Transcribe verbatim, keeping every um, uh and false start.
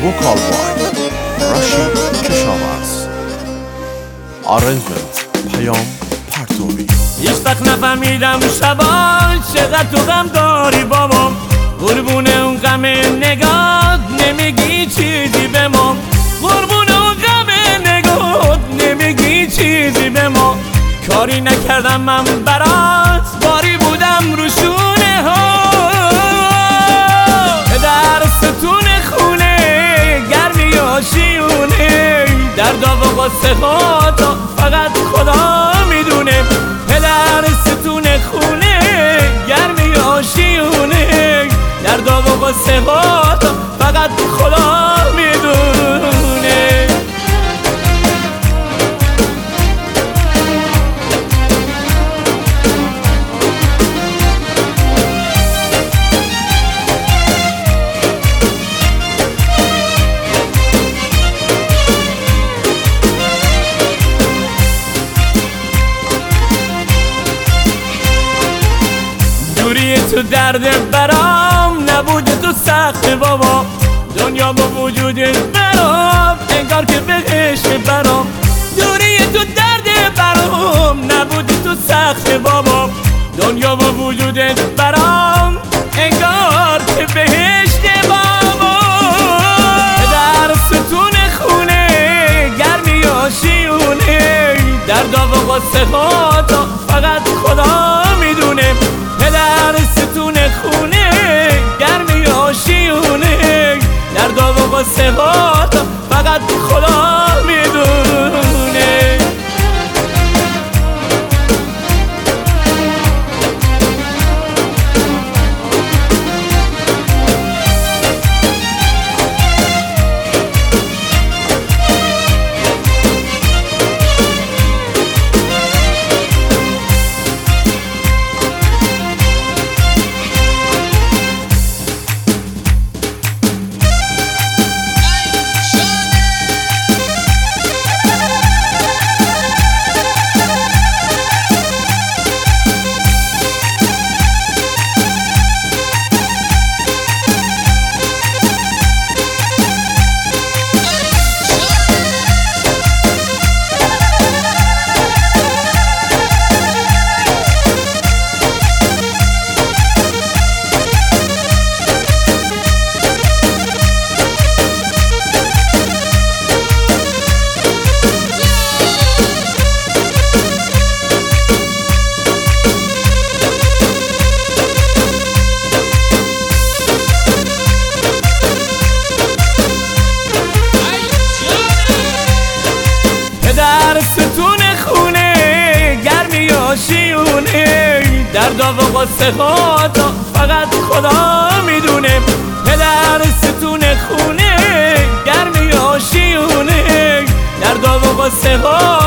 vocal by رشید کشاورز. arrangement پیام پرتوی. هیچ وقت نفهمیدم شبا چقدر تو غم داری بابا، قربون اون غم نگات نمیگی چیزی به ما، قربون اون غم نگات نمیگی چیزی به ما. کاری نکردم من برات، باری بودم رو شونه ها، در ستون خونه گرمی و شیونه، دردا و غصه ها تا فقط خدا میدونه. پدر ستون خونه گرمی و شیونه، دردا و غصه ها تا فقط خدا میدونه. دوری تو درد برام، نبود تو سخت بابا، دنیا با وجودت برام انگار که بهشت برام. دوری تو درد برام، نبود تو سخت بابا، دنیا با وجودت برام انگار که بهشت بابا. در ستون خونه گرمی و شیونه، دردا و غصه ها تا فقط خدا میدونه. پدر ستون خونه گرمی و شیونه، دردا و غصه ها تا فقط خدا میدونه. در ستون خونه گرمی و شیونه، دردا و غصه ها تا فقط خدا میدونه. پدر ستون خونه گرمی و شیونه، دردا و غصه ها